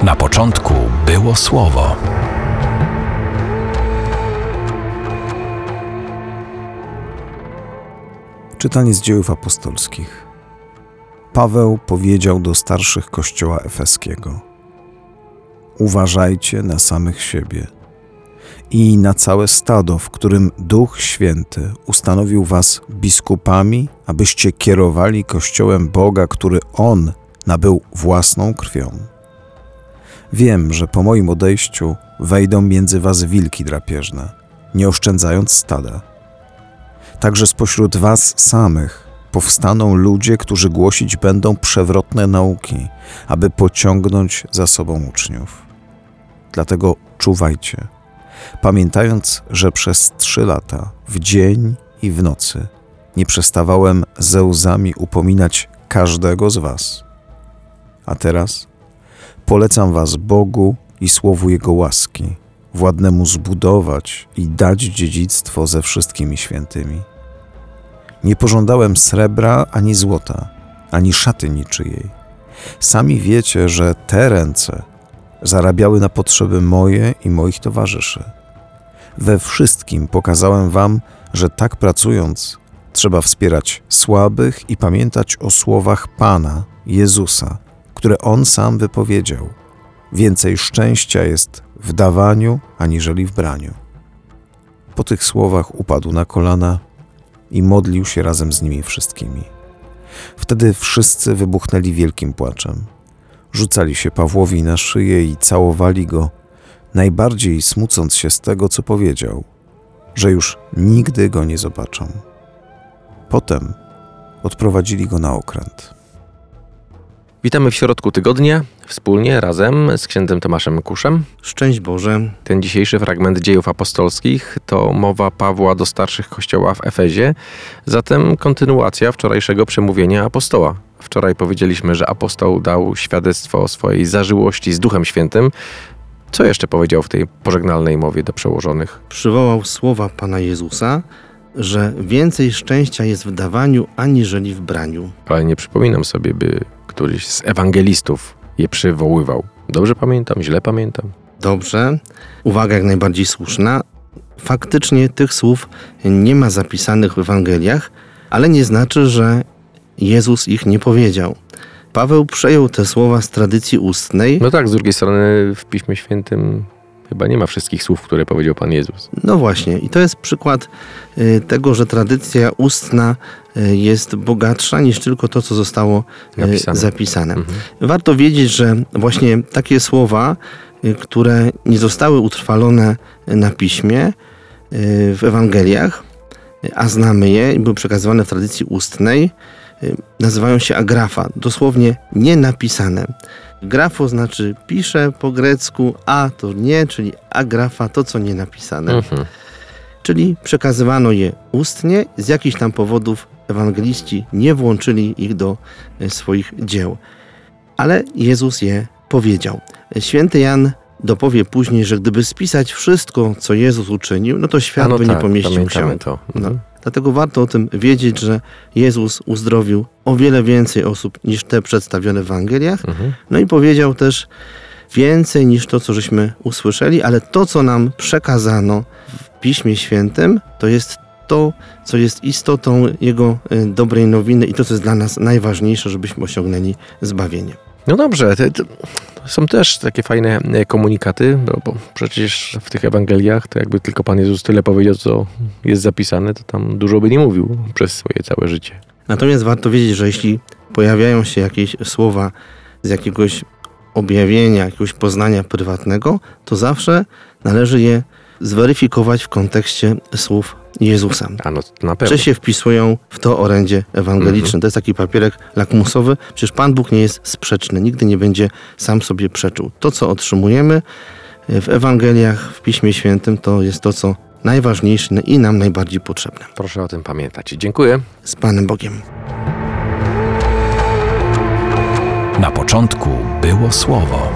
Na początku było Słowo. Czytanie z Dziejów Apostolskich. Paweł powiedział do starszych kościoła efeskiego: uważajcie na samych siebie i na całe stado, w którym Duch Święty ustanowił was biskupami, abyście kierowali Kościołem Boga, który On nabył własną krwią. Wiem, że po moim odejściu wejdą między was wilki drapieżne, nie oszczędzając stada. Także spośród was samych powstaną ludzie, którzy głosić będą przewrotne nauki, aby pociągnąć za sobą uczniów. Dlatego czuwajcie, pamiętając, że przez 3 lata, w dzień i w nocy, nie przestawałem ze łzami upominać każdego z was. A teraz polecam was Bogu i słowu Jego łaski, władnemu zbudować i dać dziedzictwo ze wszystkimi świętymi. Nie pożądałem srebra ani złota, ani szaty niczyjej. Sami wiecie, że te ręce zarabiały na potrzeby moje i moich towarzyszy. We wszystkim pokazałem wam, że tak pracując trzeba wspierać słabych i pamiętać o słowach Pana, Jezusa, które On sam wypowiedział. Więcej szczęścia jest w dawaniu, aniżeli w braniu. Po tych słowach upadł na kolana i modlił się razem z nimi wszystkimi. Wtedy wszyscy wybuchnęli wielkim płaczem. Rzucali się Pawłowi na szyję i całowali go, najbardziej smucąc się z tego, co powiedział, że już nigdy go nie zobaczą. Potem odprowadzili go na okręt. Witamy w środku tygodnia, wspólnie, razem z księdzem Tomaszem Kuszem. Szczęść Boże. Ten dzisiejszy fragment Dziejów Apostolskich to mowa Pawła do starszych kościoła w Efezie, zatem kontynuacja wczorajszego przemówienia apostoła. Wczoraj powiedzieliśmy, że apostoł dał świadectwo o swojej zażyłości z Duchem Świętym. Co jeszcze powiedział w tej pożegnalnej mowie do przełożonych? Przywołał słowa Pana Jezusa, że więcej szczęścia jest w dawaniu, aniżeli w braniu. Ale nie przypominam sobie, by któryś z ewangelistów je przywoływał. Dobrze pamiętam? Źle pamiętam? Dobrze. Uwaga jak najbardziej słuszna. Faktycznie tych słów nie ma zapisanych w Ewangeliach, ale nie znaczy, że Jezus ich nie powiedział. Paweł przejął te słowa z tradycji ustnej. No tak, z drugiej strony w Piśmie Świętym chyba nie ma wszystkich słów, które powiedział Pan Jezus. No właśnie, i to jest przykład tego, że tradycja ustna jest bogatsza niż tylko to, co zostało zapisane. Warto wiedzieć, że właśnie takie słowa, które nie zostały utrwalone na Piśmie, w Ewangeliach, a znamy je i były przekazywane w tradycji ustnej, nazywają się agrafa, dosłownie nienapisane. Grafo znaczy pisze po grecku, a to nie, czyli agrafa, to co nie napisane. Czyli przekazywano je ustnie, z jakichś tam powodów ewangeliści nie włączyli ich do swoich dzieł. Ale Jezus je powiedział. Święty Jan dopowie później, że gdyby spisać wszystko, co Jezus uczynił, no to świat by nie pomieścił się. To. Dlatego warto o tym wiedzieć, że Jezus uzdrowił o wiele więcej osób niż te przedstawione w Ewangeliach. No i powiedział też więcej niż to, co żeśmy usłyszeli, ale to, co nam przekazano w Piśmie Świętym, to jest to, co jest istotą Jego dobrej nowiny i to, co jest dla nas najważniejsze, żebyśmy osiągnęli zbawienie. No dobrze, to są też takie fajne komunikaty, bo przecież w tych Ewangeliach to jakby tylko Pan Jezus tyle powiedział, co jest zapisane, to tam dużo by nie mówił przez swoje całe życie. Natomiast warto wiedzieć, że jeśli pojawiają się jakieś słowa z jakiegoś objawienia, jakiegoś poznania prywatnego, to zawsze należy je zweryfikować w kontekście słów Jezusa. No, na pewno. Czy się wpisują w to orędzie ewangeliczne. To jest taki papierek lakmusowy. Przecież Pan Bóg nie jest sprzeczny. Nigdy nie będzie sam sobie przeczył. To, co otrzymujemy w Ewangeliach, w Piśmie Świętym, to jest to, co najważniejsze i nam najbardziej potrzebne. Proszę o tym pamiętać. Dziękuję. Z Panem Bogiem. Na początku było Słowo.